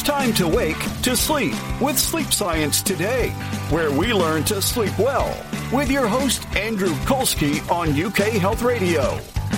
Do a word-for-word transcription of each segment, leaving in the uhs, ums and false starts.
time to wake to sleep with Sleep Science Today, where we learn to sleep well with your host, Andrew Kolsky on U K Health Radio.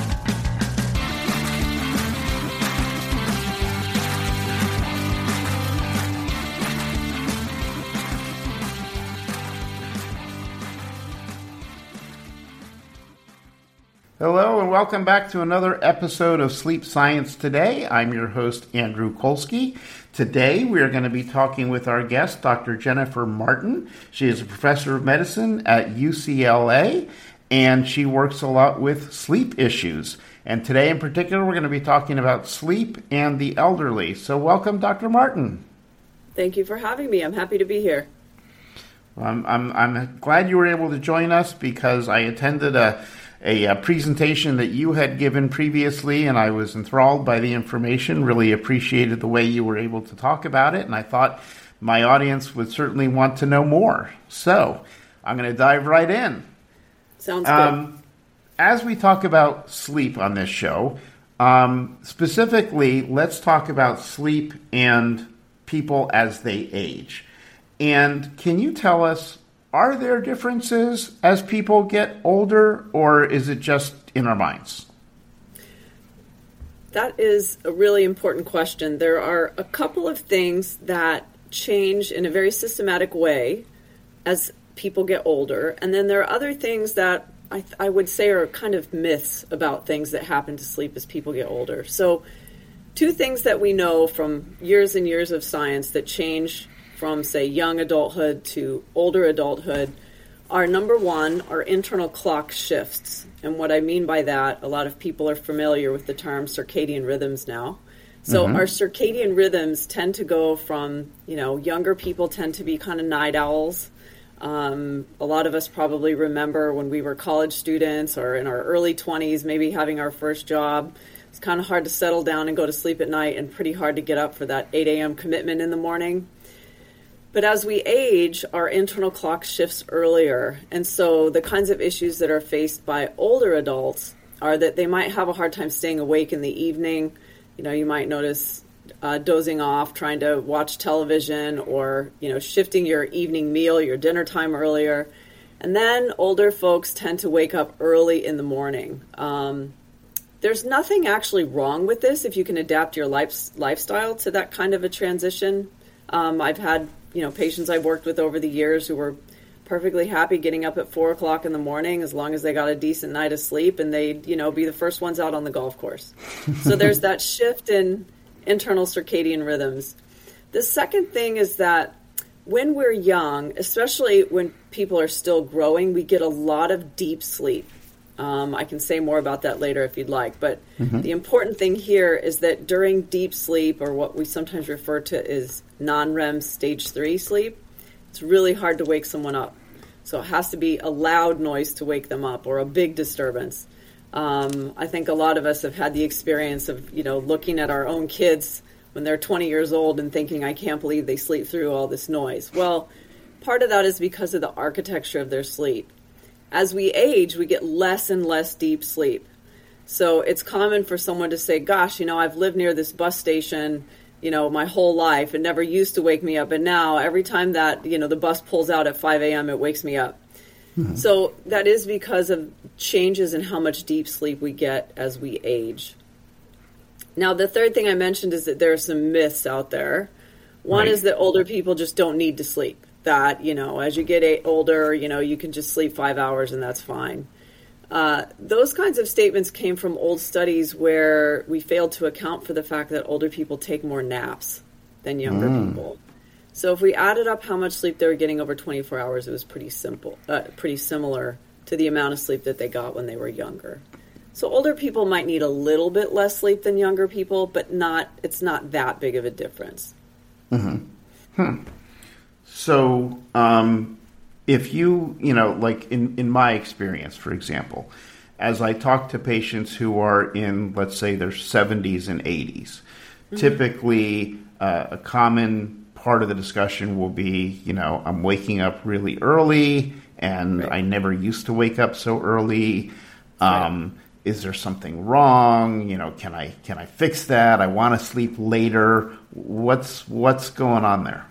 Hello and welcome back to another episode of Sleep Science Today. I'm your host, Andrew Kolsky. Today we are going to be talking with our guest, Doctor Jennifer Martin. She is a professor of medicine at U C L A, and she works a lot with sleep issues. And today in particular, we're going to be talking about sleep and the elderly. So welcome, Doctor Martin. Thank you for having me. I'm happy to be here. I'm, I'm, I'm glad you were able to join us because I attended a A, a presentation that you had given previously, and I was enthralled by the information, really appreciated the way you were able to talk about it, and I thought my audience would certainly want to know more. So I'm going to dive right in. Sounds good. Um, as we talk about sleep on this show, um, specifically, let's talk about sleep and people as they age. And can you tell us, are there differences as people get older, or is it just in our minds? That is a really important question. There are a couple of things that change in a very systematic way as people get older, and then there are other things that I, th- I would say are kind of myths about things that happen to sleep as people get older. So two things that we know from years and years of science that change from, say, young adulthood to older adulthood are, number one, our internal clock shifts. And what I mean by that, a lot of people are familiar with the term circadian rhythms now. So mm-hmm. our circadian rhythms tend to go from, you know, younger people tend to be kind of night owls. Um, a lot of us probably remember when we were college students or in our early twenties, maybe having our first job. It's kind of hard to settle down and go to sleep at night and pretty hard to get up for that eight a.m. commitment in the morning. But as we age, our internal clock shifts earlier. And so the kinds of issues that are faced by older adults are that they might have a hard time staying awake in the evening. You know, you might notice uh, dozing off, trying to watch television, or, you know, shifting your evening meal, your dinner time earlier. And then older folks tend to wake up early in the morning. Um, there's nothing actually wrong with this if you can adapt your life, lifestyle to that kind of a transition. Um, I've had you know, patients I've worked with over the years who were perfectly happy getting up at four o'clock in the morning as long as they got a decent night of sleep, and they'd, you know, be the first ones out on the golf course. So there's that shift in internal circadian rhythms. The second thing is that when we're young, especially when people are still growing, we get a lot of deep sleep. Um, I can say more about that later if you'd like, but mm-hmm. the important thing here is that during deep sleep, or what we sometimes refer to as non-R E M stage three sleep, it's really hard to wake someone up. So it has to be a loud noise to wake them up, or a big disturbance. Um, I think a lot of us have had the experience of, you know, looking at our own kids when they're twenty years old and thinking, I can't believe they sleep through all this noise. Well, part of that is because of the architecture of their sleep. As we age, we get less and less deep sleep. So it's common for someone to say, gosh, you know, I've lived near this bus station, you know, my whole life. It never used to wake me up. And now every time that, you know, the bus pulls out at five a.m., it wakes me up. Mm-hmm. So that is because of changes in how much deep sleep we get as we age. Now, the third thing I mentioned is that there are some myths out there. One right. is that older people just don't need to sleep. That, you know, as you get older, you know, you can just sleep five hours and that's fine. Uh, those kinds of statements came from old studies where we failed to account for the fact that older people take more naps than younger mm. people. So if we added up how much sleep they were getting over twenty-four hours, it was pretty simple, uh, pretty similar to the amount of sleep that they got when they were younger. So older people might need a little bit less sleep than younger people, but not it's not that big of a difference. Mm-hmm. Hmm. So, um, if you, you know, like in, in my experience, for example, as I talk to patients who are in, let's say, their seventies and eighties, mm-hmm. typically uh, a common part of the discussion will be, you know, I'm waking up really early and right. I never used to wake up so early. Um, right. is there something wrong? You know, can I can I fix that? I want to sleep later. What's what's going on there?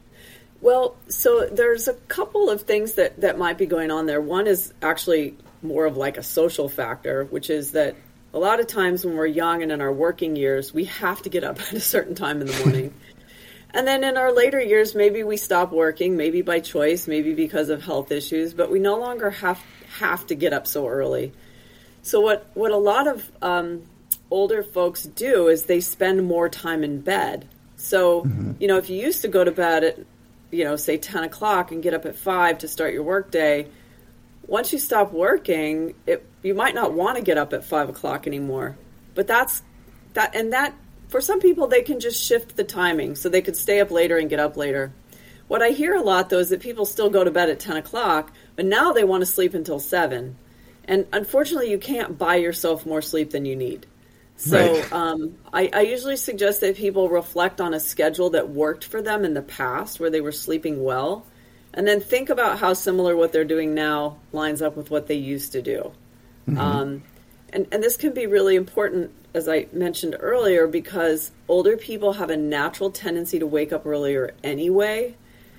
Well, so there's a couple of things that, that might be going on there. One is actually more of like a social factor, which is that a lot of times when we're young and in our working years, we have to get up at a certain time in the morning. And then in our later years, maybe we stop working, maybe by choice, maybe because of health issues, but we no longer have have to get up so early. So what, what a lot of um, older folks do is they spend more time in bed. So, mm-hmm. you know, if you used to go to bed at, you know, say ten o'clock and get up at five to start your work day, once you stop working, it, you might not want to get up at five o'clock anymore. But that's that, and that, for some people, they can just shift the timing so they could stay up later and get up later. What I hear a lot, though, is that people still go to bed at ten o'clock, but now they want to sleep until seven. And unfortunately, you can't buy yourself more sleep than you need. So right. um, I, I usually suggest that people reflect on a schedule that worked for them in the past where they were sleeping well, and then think about how similar what they're doing now lines up with what they used to do. Mm-hmm. Um, and, and this can be really important, as I mentioned earlier, because older people have a natural tendency to wake up earlier anyway.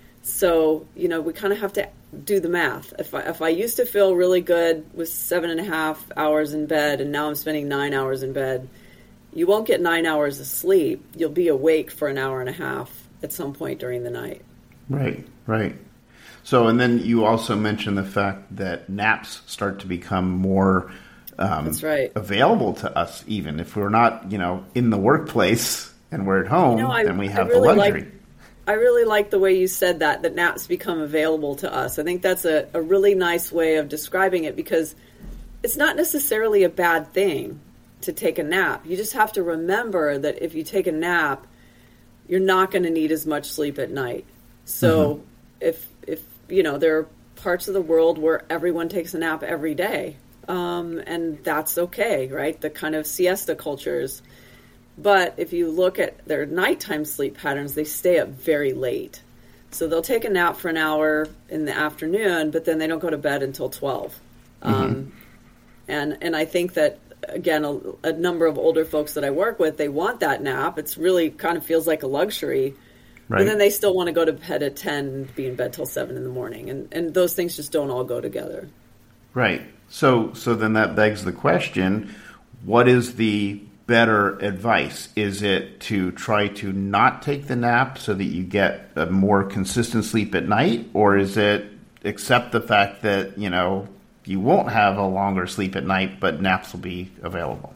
So, you know, we kind of have to do the math. If I, if I used to feel really good with seven and a half hours in bed and now I'm spending nine hours in bed, you won't get nine hours of sleep. You'll be awake for an hour and a half at some point during the night. Right, right. So, and then you also mentioned the fact that naps start to become more um, That's right. available to us, even if we're not, you know, in the workplace and we're at home, you know, I, then we have really the luxury. Like, I really like the way you said that, that naps become available to us. I think that's a, a really nice way of describing it, because it's not necessarily a bad thing to take a nap. You just have to remember that if you take a nap, you're not going to need as much sleep at night. So mm-hmm. if, if, you know, there are parts of the world where everyone takes a nap every day, um, and that's okay, right? The kind of siesta cultures. But if you look at their nighttime sleep patterns, they stay up very late. So they'll take a nap for an hour in the afternoon, but then they don't go to bed until twelve. Mm-hmm. Um, and and I think that, again, a, a number of older folks that I work with, they want that nap. It's really kind of feels like a luxury. Right. But then they still want to go to bed at ten and be in bed till seven in the morning. And, and those things just don't all go together. Right. So so then that begs the question, what is the better advice? Is it to try to not take the nap so that you get a more consistent sleep at night? Or is it accept the fact that, you know, you won't have a longer sleep at night, but naps will be available?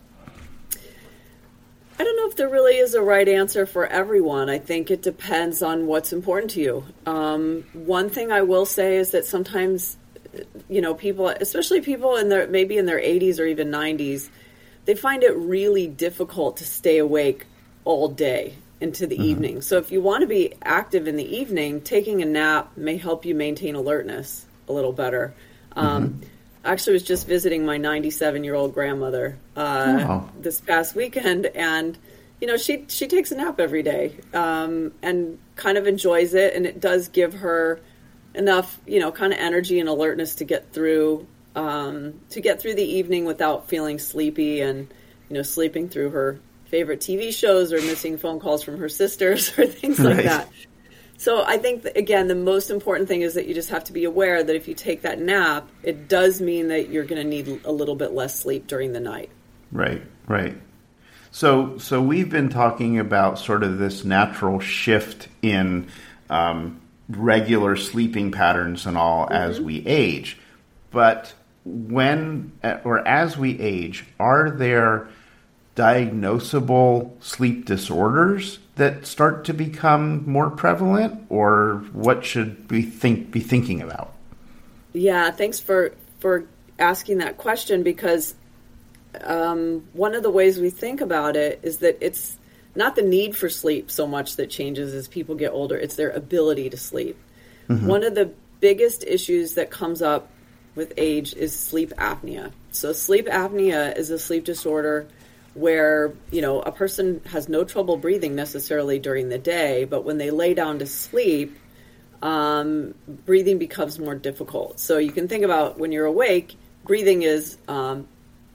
I don't know if there really is a right answer for everyone. I think it depends on what's important to you. Um, one thing I will say is that sometimes, you know, people, especially people in their, maybe in their eighties or even nineties, they find it really difficult to stay awake all day into the mm-hmm. evening. So if you want to be active in the evening, taking a nap may help you maintain alertness a little better. Um, mm-hmm. I actually was just visiting my ninety-seven-year-old grandmother uh, oh. this past weekend, and you know she she takes a nap every day um, and kind of enjoys it, and it does give her enough, you know, kind of energy and alertness to get through. Um, to get through the evening without feeling sleepy and, you know, sleeping through her favorite T V shows or missing phone calls from her sisters or things like right. that. So I think, that, again, the most important thing is that you just have to be aware that if you take that nap, it does mean that you're going to need a little bit less sleep during the night. Right, right. So, so we've been talking about sort of this natural shift in um, regular sleeping patterns and all mm-hmm. as we age. But when or as we age, are there diagnosable sleep disorders that start to become more prevalent, or what should we think be thinking about? Yeah, thanks for for asking that question, because um, one of the ways we think about it is that it's not the need for sleep so much that changes as people get older, it's their ability to sleep. Mm-hmm. One of the biggest issues that comes up with age is sleep apnea. So sleep apnea is a sleep disorder where, you know, a person has no trouble breathing necessarily during the day, but when they lay down to sleep, um, breathing becomes more difficult. So you can think about when you're awake, breathing is um,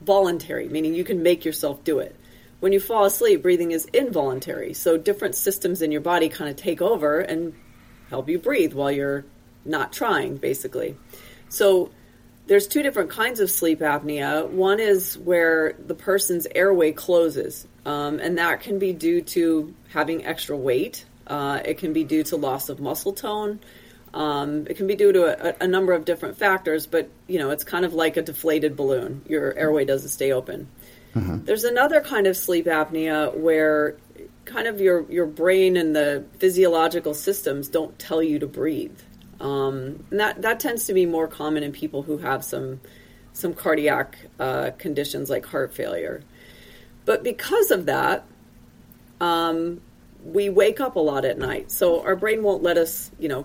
voluntary, meaning you can make yourself do it. When you fall asleep, breathing is involuntary. So different systems in your body kind of take over and help you breathe while you're not trying, basically. So there's two different kinds of sleep apnea. One is where the person's airway closes, um, and that can be due to having extra weight. Uh, it can be due to loss of muscle tone. Um, it can be due to a, a number of different factors, but, you know, it's kind of like a deflated balloon. Your airway doesn't stay open. Mm-hmm. There's another kind of sleep apnea where kind of your, your brain and the physiological systems don't tell you to breathe. Um, and that, that tends to be more common in people who have some some cardiac uh, conditions like heart failure. But because of that, um, we wake up a lot at night. So our brain won't let us, you know,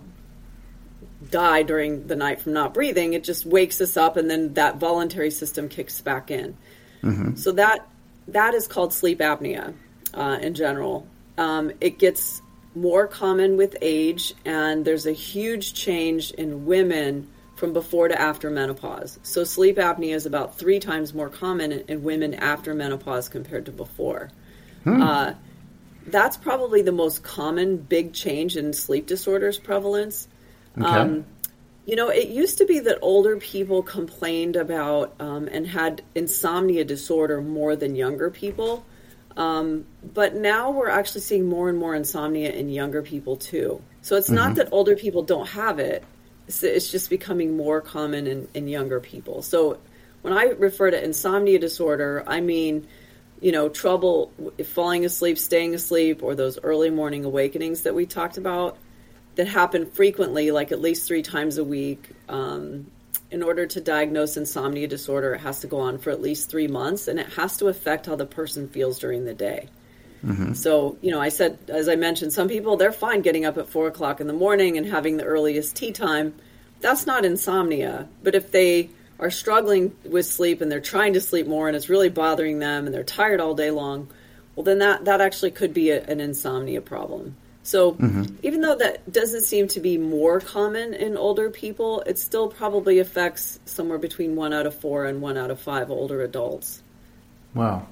die during the night from not breathing. It just wakes us up, and then that voluntary system kicks back in. Mm-hmm. So that that is called sleep apnea uh, in general. Um, it gets more common with age, and there's a huge change in women from before to after menopause. So sleep apnea is about three times more common in, in women after menopause compared to before. Hmm. Uh, that's probably the most common big change in sleep disorders prevalence. Okay. Um, you know, it used to be that older people complained about um, and had insomnia disorder more than younger people. Um, but now we're actually seeing more and more insomnia in younger people too. So it's mm-hmm. not that older people don't have it. It's, it's just becoming more common in, in younger people. So when I refer to insomnia disorder, I mean, you know, trouble falling asleep, staying asleep, or those early morning awakenings that we talked about that happen frequently, like at least three times a week. Um, in order to diagnose insomnia disorder, it has to go on for at least three months, and it has to affect how the person feels during the day. Mm-hmm. So, you know, I said, as I mentioned, some people, they're fine getting up at four o'clock in the morning and having the earliest tea time. That's not insomnia. But if they are struggling with sleep and they're trying to sleep more and it's really bothering them and they're tired all day long, well, then that, that actually could be a, an insomnia problem. So mm-hmm. even though that doesn't seem to be more common in older people, it still probably affects somewhere between one out of four and one out of five older adults. Wow.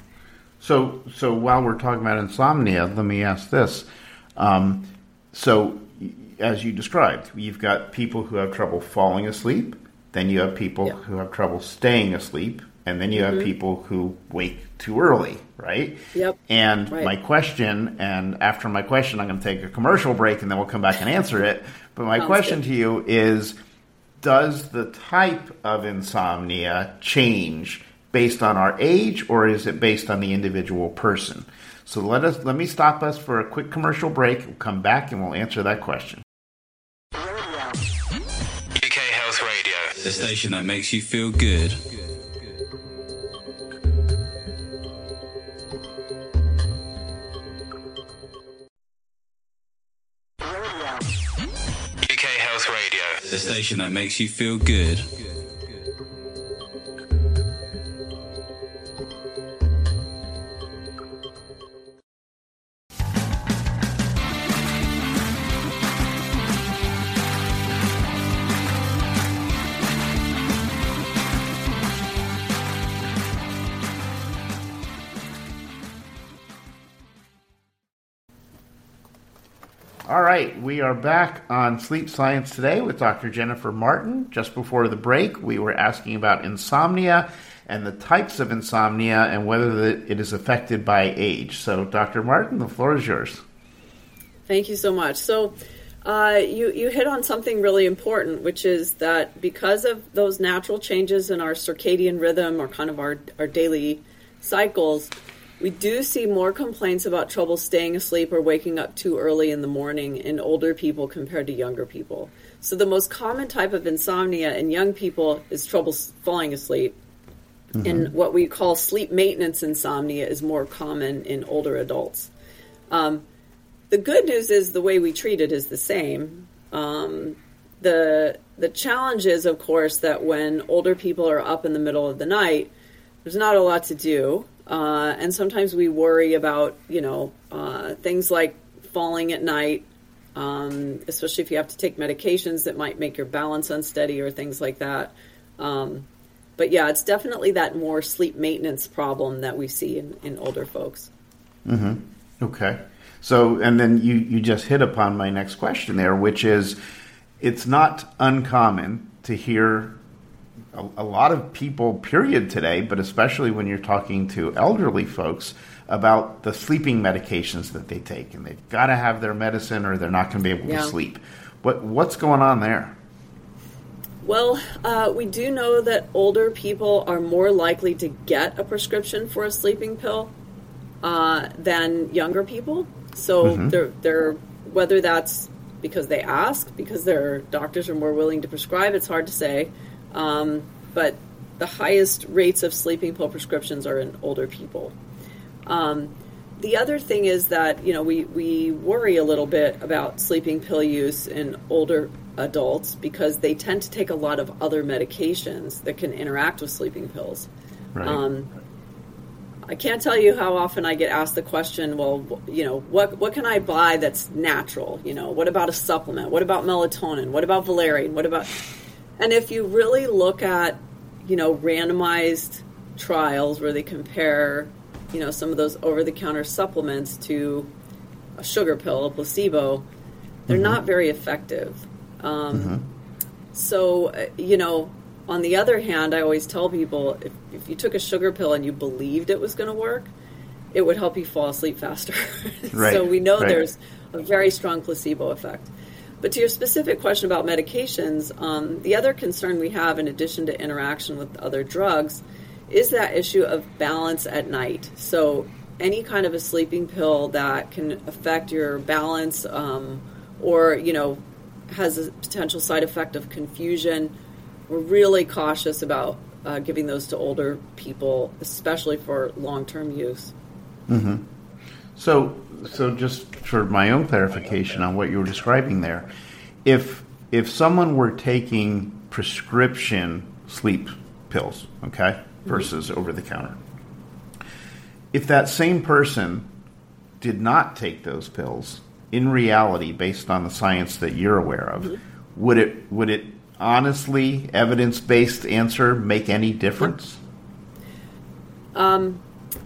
So so while we're talking about insomnia, let me ask this. Um, so as you described, you've got people who have trouble falling asleep, then you have people yep. who have trouble staying asleep, and then you mm-hmm. have people who wake too early, right? Yep. And right. my question, and after my question, I'm going to take a commercial break, and then we'll come back and answer it. But my Sounds question good. to you is, does the type of insomnia change based on our age, or is it based on the individual person? So let us let me stop us for a quick commercial break. We'll come back, and we'll answer that question. U K Health Radio, the station that makes you feel good. U K Health Radio, the station that makes you feel good. All right, we are back on Sleep Science Today with Doctor Jennifer Martin. Just before the break, we were asking about insomnia and the types of insomnia and whether it is affected by age. So, Doctor Martin, the floor is yours. Thank you so much. So, uh, you, you hit on something really important, which is that because of those natural changes in our circadian rhythm or kind of our, our daily cycles, we do see more complaints about trouble staying asleep or waking up too early in the morning in older people compared to younger people. So the most common type of insomnia in young people is trouble falling asleep. Mm-hmm. And what we call sleep maintenance insomnia is more common in older adults. Um, the good news is the way we treat it is the same. Um, the the challenge is, of course, that when older people are up in the middle of the night, there's not a lot to do. Uh, and sometimes we worry about, you know, uh, things like falling at night, um, especially if you have to take medications that might make your balance unsteady or things like that. Um, but yeah, it's definitely that more sleep maintenance problem that we see in, in older folks. Mm-hmm. Okay. So, and then you, you just hit upon my next question there, which is, it's not uncommon to hear a, a lot of people, period, today, but especially when you're talking to elderly folks, about the sleeping medications that they take, and they've got to have their medicine or they're not going to be able yeah. to sleep. What What's going on there? Well, uh, we do know that older people are more likely to get a prescription for a sleeping pill uh, than younger people. So mm-hmm. they're, they're, whether that's because they ask, because their doctors are more willing to prescribe, it's hard to say. Um, but the highest rates of sleeping pill prescriptions are in older people. Um, the other thing is that, you know, we, we worry a little bit about sleeping pill use in older adults because they tend to take a lot of other medications that can interact with sleeping pills. Right. Um, I can't tell you how often I get asked the question, well, you know, what what can I buy that's natural? You know, what about a supplement? What about melatonin? What about valerian? What about... And if you really look at, you know, randomized trials where they compare, you know, some of those over-the-counter supplements to a sugar pill, a placebo, they're mm-hmm. not very effective. Um, mm-hmm. So, uh, you know, on the other hand, I always tell people, if, if you took a sugar pill and you believed it was going to work, it would help you fall asleep faster. Right. So we know right. there's a very strong placebo effect. But to your specific question about medications, um, the other concern we have, in addition to interaction with other drugs, is that issue of balance at night. So any kind of a sleeping pill that can affect your balance um, or, you know, has a potential side effect of confusion, we're really cautious about uh, giving those to older people, especially for long-term use. Mm-hmm. So, so just for my own clarification on what you were describing there, if if someone were taking prescription sleep pills, okay, versus mm-hmm. over the counter, if that same person did not take those pills, in reality, based on the science that you're aware of, mm-hmm. would it would it honestly, evidence-based answer make any difference? Um.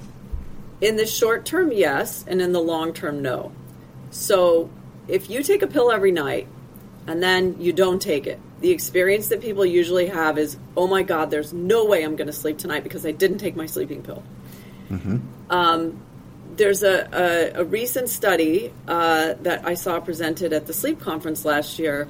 In the short term, yes, and in the long term, no. So if you take a pill every night and then you don't take it, the experience that people usually have is, oh my God, there's no way I'm going to sleep tonight because I didn't take my sleeping pill. Mm-hmm. Um, there's a, a, a recent study uh, that I saw presented at the sleep conference last year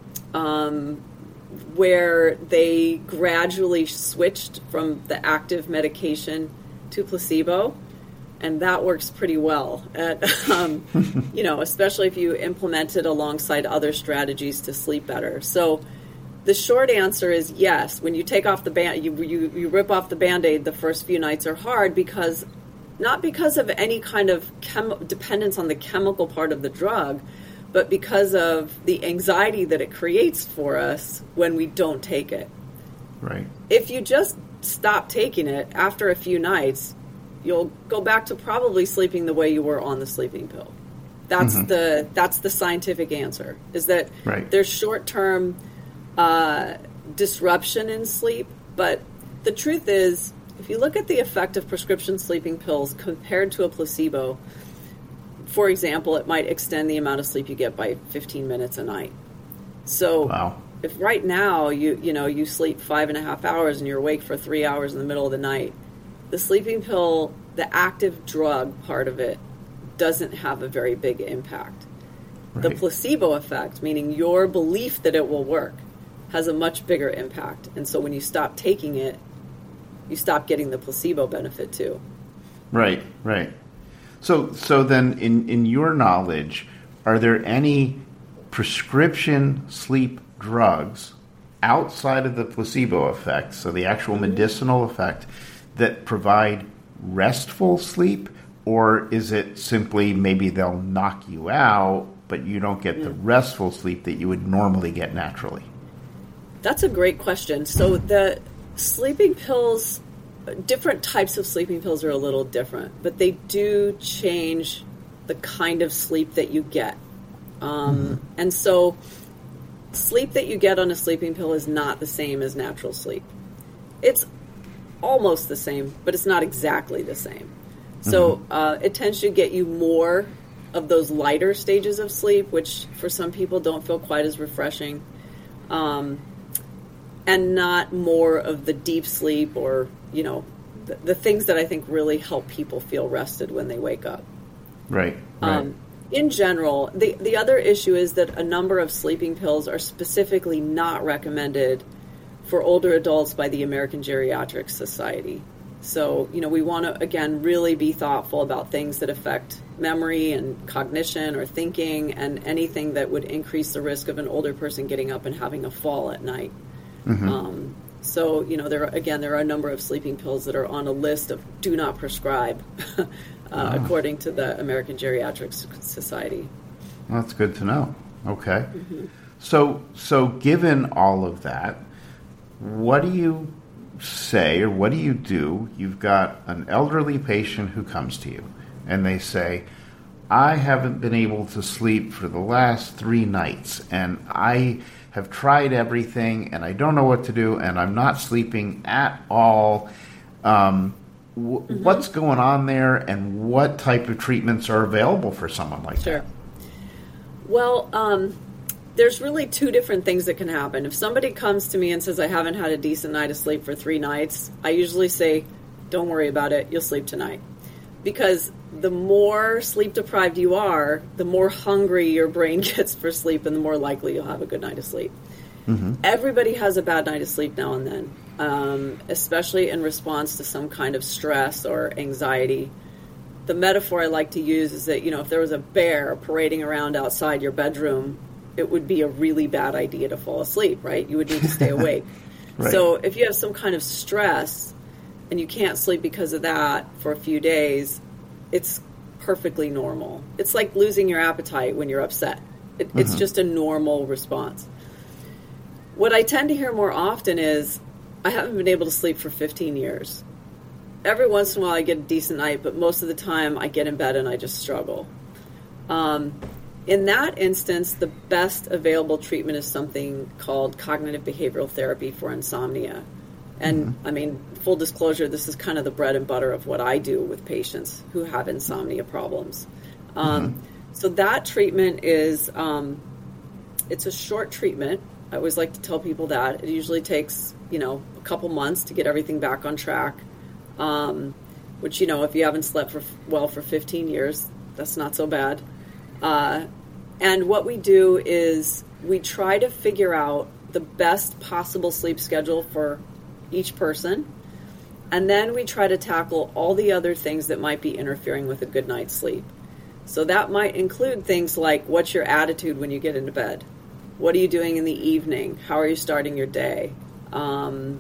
um, where they gradually switched from the active medication to placebo. And that works pretty well, at, um, you know, especially if you implement it alongside other strategies to sleep better. So the short answer is yes. When you take off the band, you, you, you rip off the Band-Aid, the first few nights are hard because, not because of any kind of chem- dependence on the chemical part of the drug, but because of the anxiety that it creates for us when we don't take it. Right. If you just stop taking it after a few nights, you'll go back to probably sleeping the way you were on the sleeping pill. That's mm-hmm. the that's the scientific answer, is that right. there's short-term uh, disruption in sleep, but the truth is, if you look at the effect of prescription sleeping pills compared to a placebo, for example, it might extend the amount of sleep you get by fifteen minutes a night. So wow. if right now you you know you sleep five and a half hours and you're awake for three hours in the middle of the night, the sleeping pill, the active drug part of it, doesn't have a very big impact. Right. The placebo effect, meaning your belief that it will work, has a much bigger impact. And so when you stop taking it, you stop getting the placebo benefit too. Right, right. So so then in, in your knowledge, are there any prescription sleep drugs outside of the placebo effect, so the actual medicinal effect, that provide restful sleep, or is it simply maybe they'll knock you out, but you don't get the restful sleep that you would normally get naturally? That's a great question. So the sleeping pills, different types of sleeping pills are a little different, but they do change the kind of sleep that you get. Um, mm-hmm. And so sleep that you get on a sleeping pill is not the same as natural sleep. It's almost the same, but it's not exactly the same. So uh, it tends to get you more of those lighter stages of sleep, which for some people don't feel quite as refreshing, um, and not more of the deep sleep or, you know, the, the things that I think really help people feel rested when they wake up. Right. right. Um, in general, the, the other issue is that a number of sleeping pills are specifically not recommended for older adults by the American Geriatric Society. So, you know, we want to, again, really be thoughtful about things that affect memory and cognition or thinking and anything that would increase the risk of an older person getting up and having a fall at night. Mm-hmm. Um, so, you know, there are, again, there are a number of sleeping pills that are on a list of do not prescribe, uh, wow. according to the American Geriatric Society. Well, that's good to know. Okay. Mm-hmm. So, so given all of that, what do you say, or what do you do? You've got an elderly patient who comes to you and they say, I haven't been able to sleep for the last three nights and I have tried everything and I don't know what to do and I'm not sleeping at all. Um, w- mm-hmm. What's going on there, and what type of treatments are available for someone like sure. that? Well, um, there's really two different things that can happen. If somebody comes to me and says, I haven't had a decent night of sleep for three nights, I usually say, don't worry about it, you'll sleep tonight. Because the more sleep deprived you are, the more hungry your brain gets for sleep and the more likely you'll have a good night of sleep. Mm-hmm. Everybody has a bad night of sleep now and then, um, especially in response to some kind of stress or anxiety. The metaphor I like to use is that, you know, if there was a bear parading around outside your bedroom, it would be a really bad idea to fall asleep, right? You would need to stay awake. Right. So if you have some kind of stress and you can't sleep because of that for a few days, it's perfectly normal. It's like losing your appetite when you're upset. It, mm-hmm. It's just a normal response. What I tend to hear more often is, I haven't been able to sleep for fifteen years. Every once in a while I get a decent night, but most of the time I get in bed and I just struggle. Um, In that instance, the best available treatment is something called cognitive behavioral therapy for insomnia. And, mm-hmm. I mean, full disclosure, this is kind of the bread and butter of what I do with patients who have insomnia problems. Um, mm-hmm. So that treatment is, um, it's a short treatment. I always like to tell people that. It usually takes, you know, a couple months to get everything back on track, um, which, you know, if you haven't slept for well for fifteen years, that's not so bad. Uh, and what we do is we try to figure out the best possible sleep schedule for each person, and then we try to tackle all the other things that might be interfering with a good night's sleep. So that might include things like, what's your attitude when you get into bed? What are you doing in the evening? How are you starting your day? Um,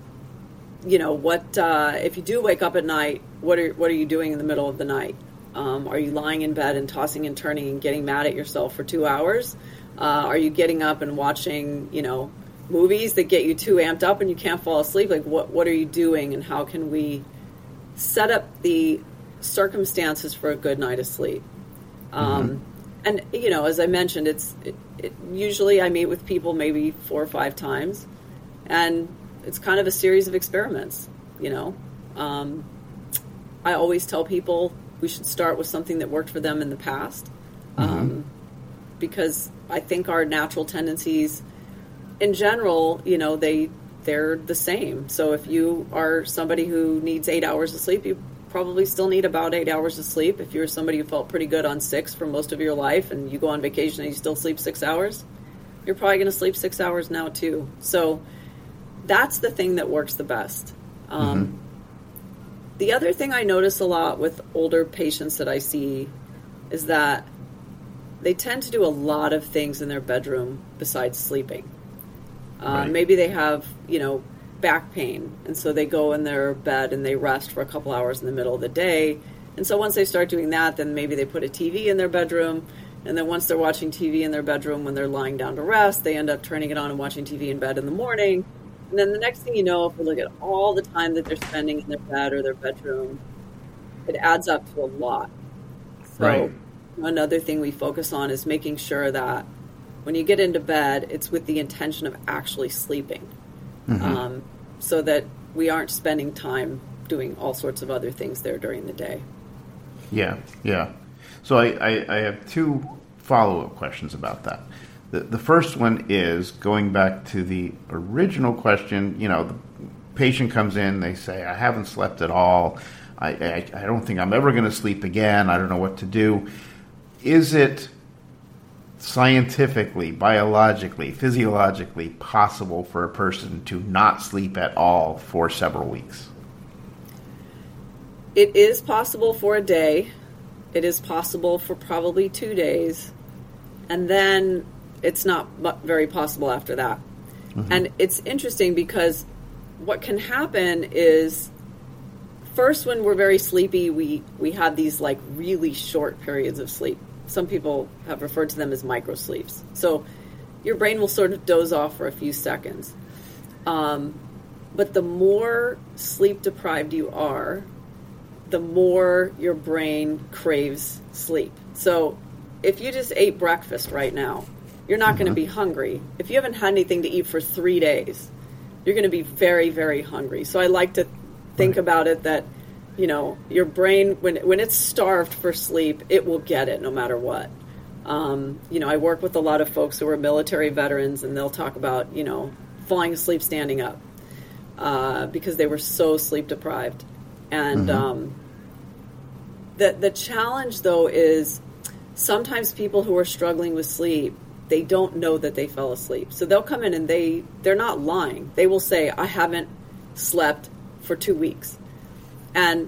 you know, what uh, if you do wake up at night, what are what are you doing in the middle of the night? Um, are you lying in bed and tossing and turning and getting mad at yourself for two hours? Uh, are you getting up and watching, you know, movies that get you too amped up and you can't fall asleep? Like, what, what are you doing, and how can we set up the circumstances for a good night of sleep? Um, mm-hmm. And, you know, as I mentioned, it's it, it, usually I meet with people maybe four or five times, and it's kind of a series of experiments, you know. Um, I always tell people we should start with something that worked for them in the past, um, mm-hmm. because I think our natural tendencies, in general, you know, they, they're the same. So if you are somebody who needs eight hours of sleep, you probably still need about eight hours of sleep. If you're somebody who felt pretty good on six for most of your life and you go on vacation and you still sleep six hours, you're probably going to sleep six hours now too. So that's the thing that works the best. Um, mm-hmm. The other thing I notice a lot with older patients that I see is that they tend to do a lot of things in their bedroom besides sleeping. Uh, right. Maybe they have, you know, back pain, and so they go in their bed and they rest for a couple hours in the middle of the day. And so once they start doing that, then maybe they put a T V in their bedroom, and then once they're watching T V in their bedroom when they're lying down to rest, they end up turning it on and watching T V in bed in the morning. And then the next thing you know, if we look at all the time that they're spending in their bed or their bedroom, it adds up to a lot. So right. Another thing we focus on is making sure that when you get into bed, it's with the intention of actually sleeping. Mm-hmm. Um, so that we aren't spending time doing all sorts of other things there during the day. Yeah, yeah. So I, I, I have two follow-up questions about that. The, the first one is going back to the original question. You know, the patient comes in, they say, I haven't slept at all. I, I, I don't think I'm ever going to sleep again. I don't know what to do. Is it scientifically, biologically, physiologically possible for a person to not sleep at all for several weeks? It is possible for a day. It is possible for probably two days. And then it's not very possible after that. Mm-hmm. And it's interesting because what can happen is, first, when we're very sleepy, we, we have these like really short periods of sleep. Some people have referred to them as micro sleeps. So your brain will sort of doze off for a few seconds. Um, but the more sleep deprived you are, the more your brain craves sleep. So if you just ate breakfast right now, you're not mm-hmm. going to be hungry. If you haven't had anything to eat for three days, you're going to be very, very hungry. So I like to think right. about it that, you know, your brain, when when it's starved for sleep, it will get it no matter what. Um, you know, I work with a lot of folks who are military veterans, and they'll talk about, you know, falling asleep standing up uh, because they were so sleep deprived. And mm-hmm. um, the the challenge, though, is sometimes people who are struggling with sleep, they don't know that they fell asleep. So they'll come in and they, they're not lying. They will say, I haven't slept for two weeks. And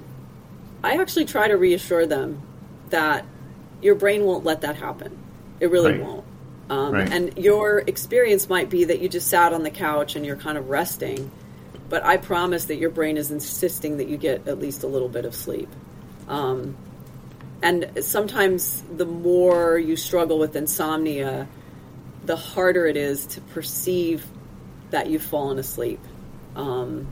I actually try to reassure them that your brain won't let that happen. It really right. won't. Um, right. And your experience might be that you just sat on the couch and you're kind of resting. But I promise that your brain is insisting that you get at least a little bit of sleep. Um, and sometimes the more you struggle with insomnia, the harder it is to perceive that you've fallen asleep. Um,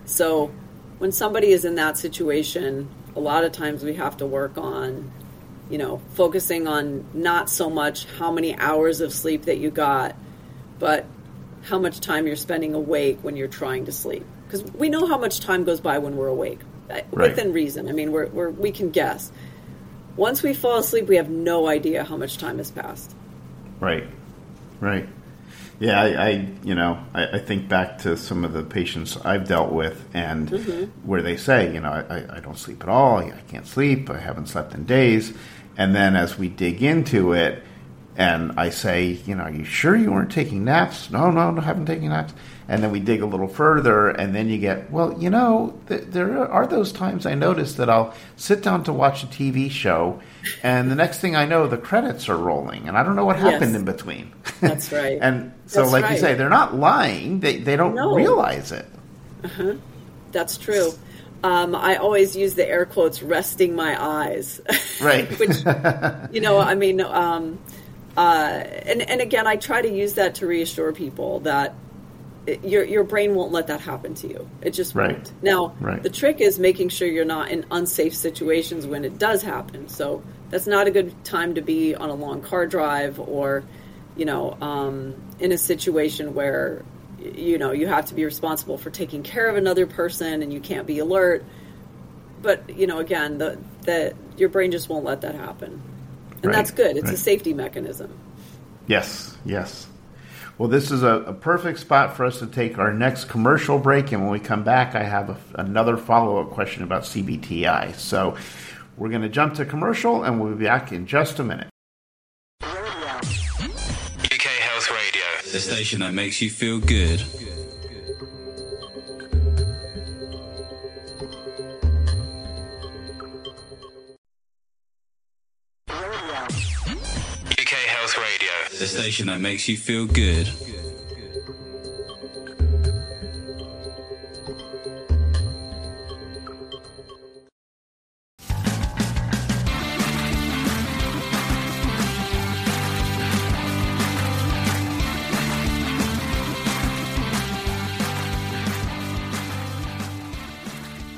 so when somebody is in that situation, a lot of times we have to work on, you know, focusing on not so much how many hours of sleep that you got, but how much time you're spending awake when you're trying to sleep. Because we know how much time goes by when we're awake, right. within reason. I mean, we're, we're, we can guess. Once we fall asleep, we have no idea how much time has passed. Right, right. Yeah, I, I you know, I, I think back to some of the patients I've dealt with, and mm-hmm. where they say, you know, I, I don't sleep at all, I can't sleep, I haven't slept in days. And then as we dig into it, and I say, you know, are you sure you weren't taking naps? No, no, no, I haven't taken naps. And then we dig a little further, and then you get, well, you know, th- there are those times I notice that I'll sit down to watch a T V show, and the next thing I know, the credits are rolling, and I don't know what happened yes. in between. That's right. And so, That's like right. you say, they're not lying. They they don't no. realize it. Uh-huh. That's true. Um, I always use the air quotes, resting my eyes. Right. Which, you know, I mean, um, uh, and, and again, I try to use that to reassure people that your your brain won't let that happen to you. It just right. won't. Now, right. the trick is making sure you're not in unsafe situations when it does happen. So that's not a good time to be on a long car drive, or, you know, um, in a situation where, you know, you have to be responsible for taking care of another person and you can't be alert. But, you know, again, the, the your brain just won't let that happen. And right. that's good. It's right. a safety mechanism. Yes, yes. Well, this is a, a perfect spot for us to take our next commercial break. And when we come back, I have a, another follow-up question about C B T I. So we're going to jump to commercial, and we'll be back in just a minute. U K Health Radio, the station that makes you feel good. U K Health Radio, the station that makes you feel good.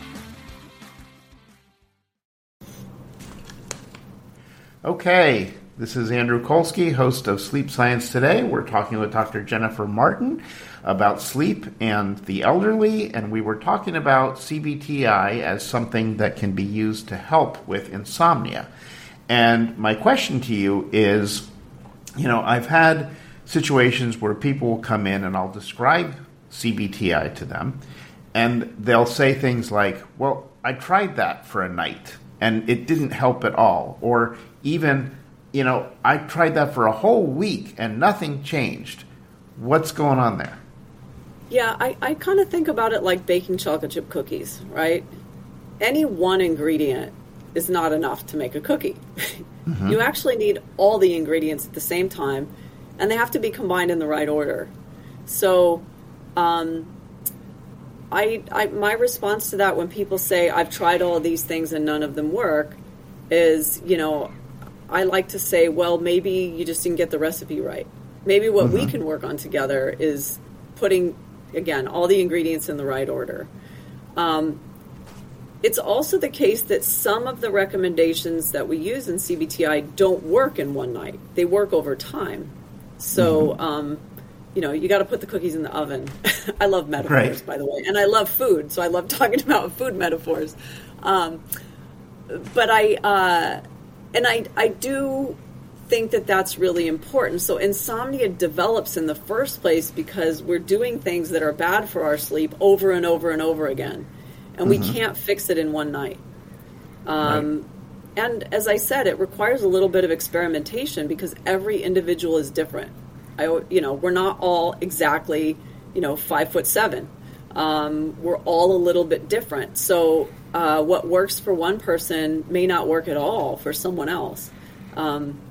Okay, This is Andrew Kolsky, host of Sleep Science Today. We're talking with Doctor Jennifer Martin about sleep and the elderly, and we were talking about C B T I as something that can be used to help with insomnia. And my question to you is, you know, I've had situations where people will come in and I'll describe C B T I to them, and they'll say things like, well, I tried that for a night and it didn't help at all. Or even, you know, I tried that for a whole week and nothing changed. What's going on there? Yeah, I, I kind of think about it like baking chocolate chip cookies, right? Any one ingredient is not enough to make a cookie. Mm-hmm. You actually need all the ingredients at the same time, and they have to be combined in the right order. So um, I, I my response to that when people say, I've tried all of these things and none of them work, is, you know, I like to say, well, maybe you just didn't get the recipe right. Maybe what mm-hmm. we can work on together is putting, again, all the ingredients in the right order. Um, it's also the case that some of the recommendations that we use in C B T I don't work in one night. They work over time. So, mm-hmm. um, you know, you got to put the cookies in the oven. I love metaphors, right. by the way. And I love food, so I love talking about food metaphors. Um, but I, uh, and I, I do think that that's really important. So insomnia develops in the first place because we're doing things that are bad for our sleep over and over and over again. And mm-hmm. we can't fix it in one night. Um, right. And as I said, it requires a little bit of experimentation because every individual is different. I, you know, we're not all exactly, you know, five foot seven. Um, we're all a little bit different. So uh, what works for one person may not work at all for someone else. Um,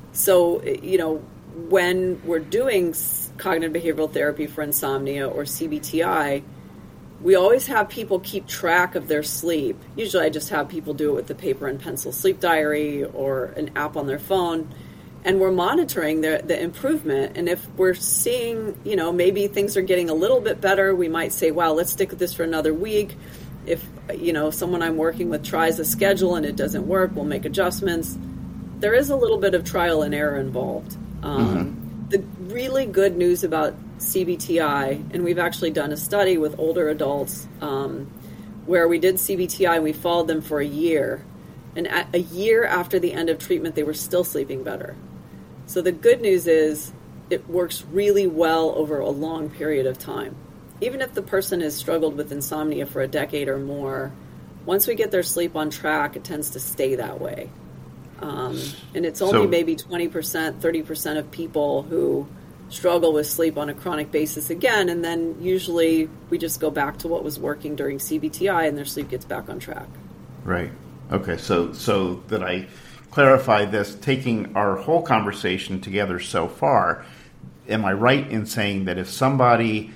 so, you know, when we're doing cognitive behavioral therapy for insomnia or C B T I, we always have people keep track of their sleep. Usually I just have people do it with the paper and pencil sleep diary or an app on their phone. And we're monitoring the, the improvement. And if we're seeing, you know, maybe things are getting a little bit better, we might say, wow, let's stick with this for another week. If, you know, someone I'm working with tries a schedule and it doesn't work, we'll make adjustments. There is a little bit of trial and error involved. Um, mm-hmm. The really good news about C B T I, and we've actually done a study with older adults um, where we did C B T I and we followed them for a year. And at a year after the end of treatment, they were still sleeping better. So the good news is it works really well over a long period of time. Even if the person has struggled with insomnia for a decade or more, once we get their sleep on track, it tends to stay that way. Um, and it's only so, maybe twenty percent, thirty percent of people who struggle with sleep on a chronic basis again, and then usually we just go back to what was working during C B T I and their sleep gets back on track. Right. Okay, so so that I clarify this, taking our whole conversation together so far, am I right in saying that if somebody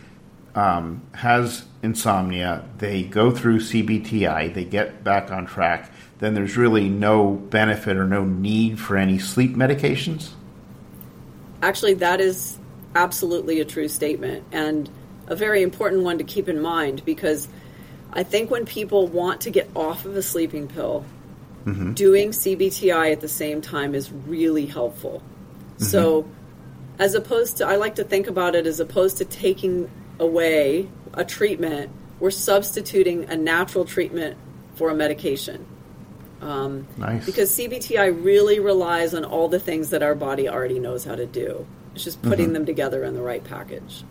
um, has insomnia, they go through C B T I, they get back on track, then there's really no benefit or no need for any sleep medications? Actually, that is absolutely a true statement and a very important one to keep in mind, because I think when people want to get off of a sleeping pill, mm-hmm. doing C B T I at the same time is really helpful. Mm-hmm. So as opposed to, I like to think about it as opposed to taking away a treatment, we're substituting a natural treatment for a medication. Um, nice. Because C B T I really relies on all the things that our body already knows how to do. It's just putting mm-hmm. them together in the right package.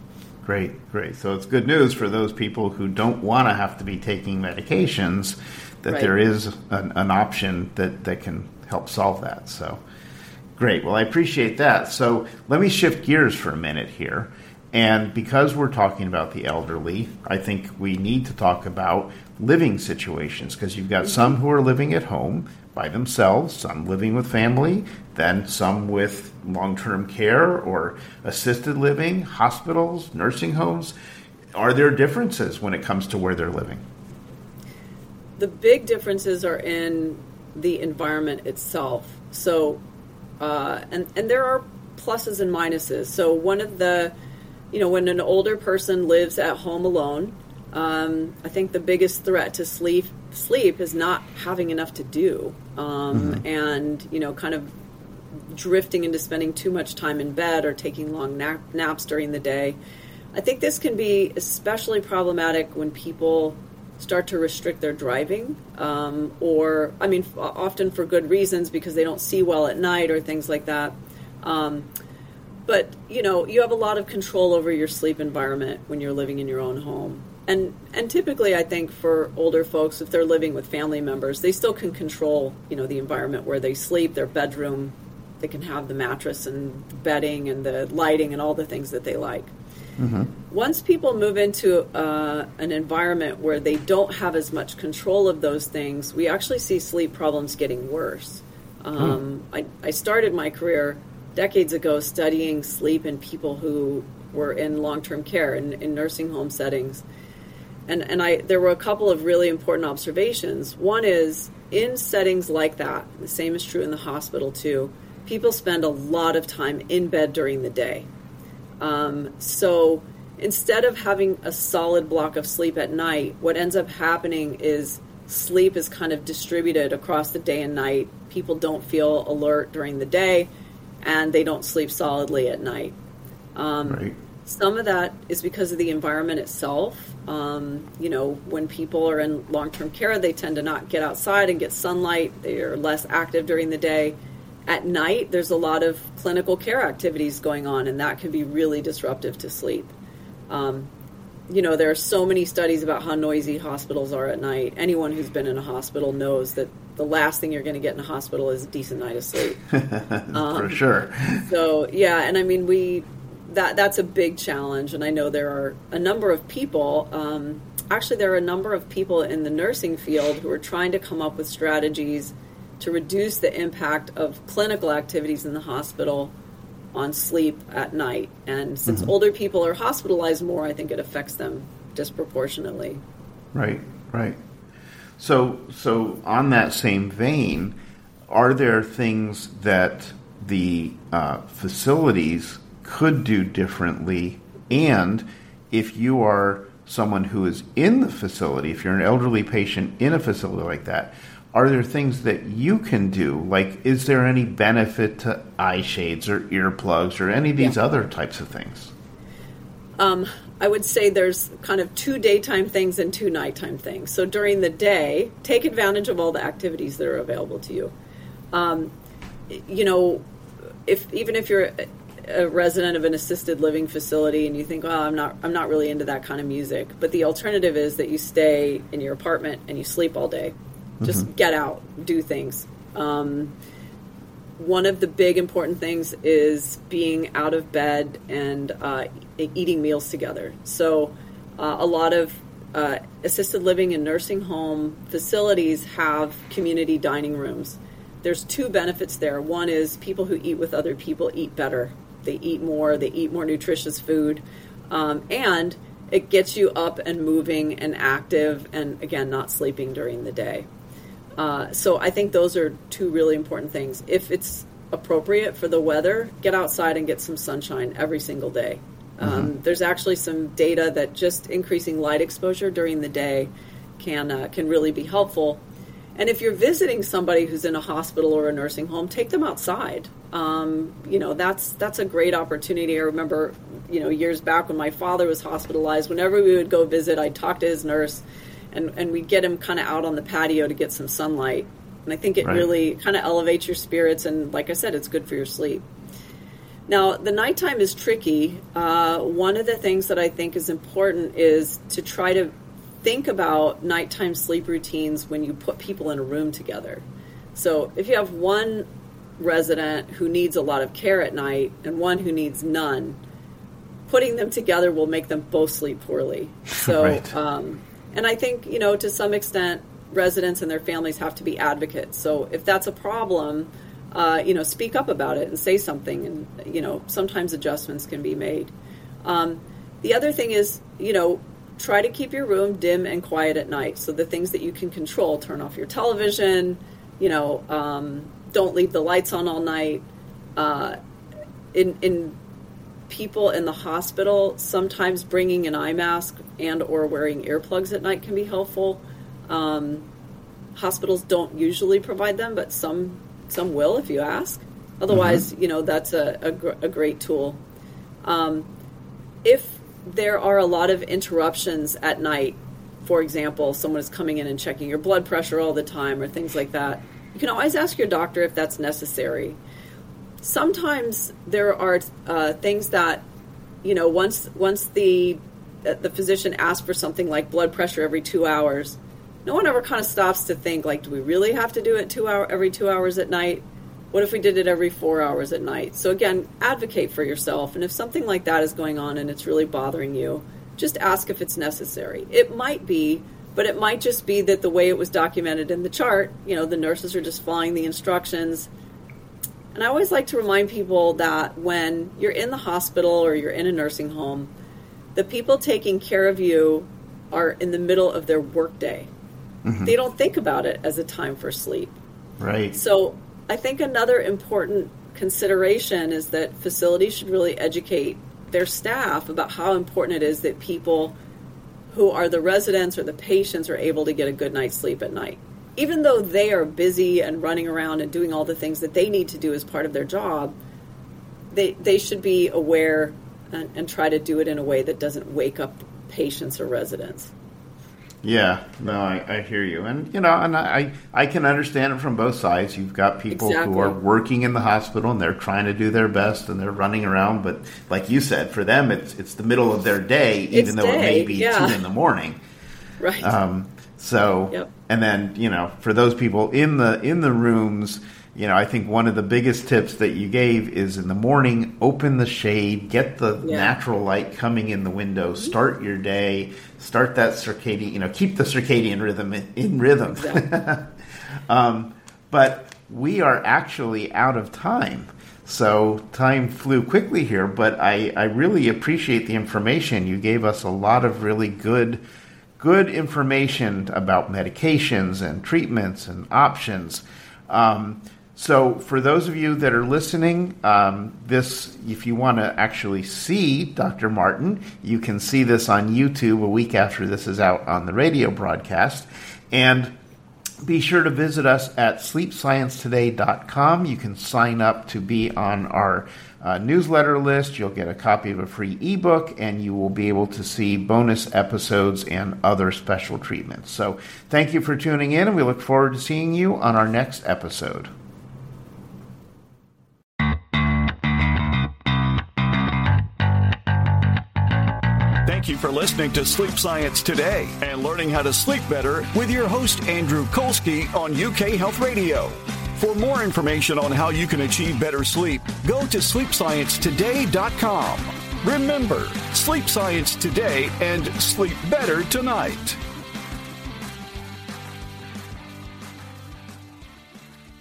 Great, great. So it's good news for those people who don't want to have to be taking medications, that right. there is an, an option that, that can help solve that. So great. Well, I appreciate that. So let me shift gears for a minute here. And because we're talking about the elderly, I think we need to talk about living situations, because you've got mm-hmm. some who are living at home by themselves, some living with family, then some with long-term care or assisted living, hospitals, nursing homes. Are there differences when it comes to where they're living? The big differences are in the environment itself. So, uh, and, and there are pluses and minuses. So one of the, you know, when an older person lives at home alone, um, I think the biggest threat to sleep sleep is not having enough to do, um, mm-hmm. and, you know, kind of drifting into spending too much time in bed or taking long nap, naps during the day. I think this can be especially problematic when people start to restrict their driving, um, or, I mean, f- often for good reasons because they don't see well at night or things like that. Um, but, you know, you have a lot of control over your sleep environment when you're living in your own home. And and typically, I think for older folks, if they're living with family members, they still can control, you know, the environment where they sleep, their bedroom. They can have the mattress and bedding and the lighting and all the things that they like. Mm-hmm. Once people move into uh, an environment where they don't have as much control of those things, we actually see sleep problems getting worse. Um, mm. I, I started my career decades ago studying sleep in people who were in long-term care, in, in nursing home settings. And, and I there were a couple of really important observations. One is, in settings like that, the same is true in the hospital too, people spend a lot of time in bed during the day. Um, so instead of having a solid block of sleep at night, what ends up happening is sleep is kind of distributed across the day and night. People don't feel alert during the day, and they don't sleep solidly at night. Um, right. Some of that is because of the environment itself. Um, you know, when people are in long-term care, they tend to not get outside and get sunlight. They are less active during the day. At night, there's a lot of clinical care activities going on, and that can be really disruptive to sleep. Um, you know, there are so many studies about how noisy hospitals are at night. Anyone who's been in a hospital knows that the last thing you're going to get in a hospital is a decent night of sleep. um, For sure. So, yeah, and I mean, we that that's a big challenge, and I know there are a number of people, um, actually there are a number of people in the nursing field who are trying to come up with strategies to reduce the impact of clinical activities in the hospital on sleep at night. And since mm-hmm. older people are hospitalized more, I think it affects them disproportionately. Right, right. So, so on that same vein, are there things that the uh, facilities could do differently? And if you are someone who is in the facility, if you're an elderly patient in a facility like that, are there things that you can do? Like, is there any benefit to eye shades or earplugs or any of these yeah. other types of things? Um, I would say there's kind of two daytime things and two nighttime things. So during the day, take advantage of all the activities that are available to you. Um, you know, if even if you're a, a resident of an assisted living facility and you think, oh, I'm not, I'm not really into that kind of music, but the alternative is that you stay in your apartment and you sleep all day. Just mm-hmm. get out, do things. Um, one of the big important things is being out of bed and uh, e- eating meals together. So uh, a lot of uh, assisted living and nursing home facilities have community dining rooms. There's two benefits there. One is people who eat with other people eat better. They eat more, they eat more nutritious food, um, and it gets you up and moving and active and, again, not sleeping during the day. Uh, so I think those are two really important things. If it's appropriate for the weather, get outside and get some sunshine every single day. Um, mm-hmm. There's actually some data that just increasing light exposure during the day can uh, can really be helpful. And if you're visiting somebody who's in a hospital or a nursing home, take them outside. Um, you know, that's that's a great opportunity. I remember, you know, years back when my father was hospitalized, whenever we would go visit, I'd talk to his nurse, and, and we'd get him kind of out on the patio to get some sunlight. And I think it right. really kind of elevates your spirits, and like I said, it's good for your sleep. Now, the nighttime is tricky. Uh, one of the things that I think is important is to try to think about nighttime sleep routines when you put people in a room together. So if you have one resident who needs a lot of care at night and one who needs none, putting them together will make them both sleep poorly. So, right. um, and I think, you know, to some extent, residents and their families have to be advocates. So if that's a problem, uh, you know, speak up about it and say something. And, you know, sometimes adjustments can be made. Um, the other thing is, you know, try to keep your room dim and quiet at night. So the things that you can control, turn off your television, you know, um, don't leave the lights on all night. Uh, in, in people in the hospital, sometimes bringing an eye mask and or wearing earplugs at night can be helpful. Um, hospitals don't usually provide them, but some some will if you ask. Otherwise, Mm-hmm. you know, that's a, a, gr- a great tool. Um, if there are a lot of interruptions at night, for example, someone is coming in and checking your blood pressure all the time or things like that, you can always ask your doctor if that's necessary. Sometimes there are uh, things that, you know, once once the the physician asks for something like blood pressure every two hours, no one ever kind of stops to think, like, do we really have to do it two hour every two hours at night? What if we did it every four hours at night? So again, advocate for yourself. And if something like that is going on and it's really bothering you, just ask if it's necessary. It might be, but it might just be that the way it was documented in the chart, you know, the nurses are just following the instructions. And I always like to remind people that when you're in the hospital or you're in a nursing home, the people taking care of you are in the middle of their workday. Mm-hmm. They don't think about it as a time for sleep. Right. So I think another important consideration is that facilities should really educate their staff about how important it is that people who are the residents or the patients are able to get a good night's sleep at night. Even though they are busy and running around and doing all the things that they need to do as part of their job, they they should be aware and, and try to do it in a way that doesn't wake up patients or residents. Yeah, no, I, I hear you. And, you know, and I, I can understand it from both sides. You've got people Exactly. who are working in the hospital and they're trying to do their best and they're running around. But like you said, for them, it's it's the middle of their day, even It's though day, it may be yeah. two in the morning. Right. Um, so, Yep. and then, you know, for those people in the in the rooms, you know, I think one of the biggest tips that you gave is in the morning, open the shade, get the Yeah. natural light coming in the window, start your day, start that circadian, you know, keep the circadian rhythm in, in rhythm. Exactly. um, but we are actually out of time. So time flew quickly here, but I, I really appreciate the information. You gave us a lot of really good good information about medications and treatments and options. Um, so for those of you that are listening, um, this, if you want to actually see Doctor Martin, you can see this on YouTube a week after this is out on the radio broadcast. And be sure to visit us at sleep science today dot com. You can sign up to be on our uh, newsletter list. You'll get a copy of a free ebook, and you will be able to see bonus episodes and other special treatments. So thank you for tuning in, and we look forward to seeing you on our next episode. Thank you for listening to Sleep Science Today and learning how to sleep better with your host, Andrew Kolsky, on U K Health Radio. For more information on how you can achieve better sleep, go to sleep science today dot com. Remember, sleep science today and sleep better tonight.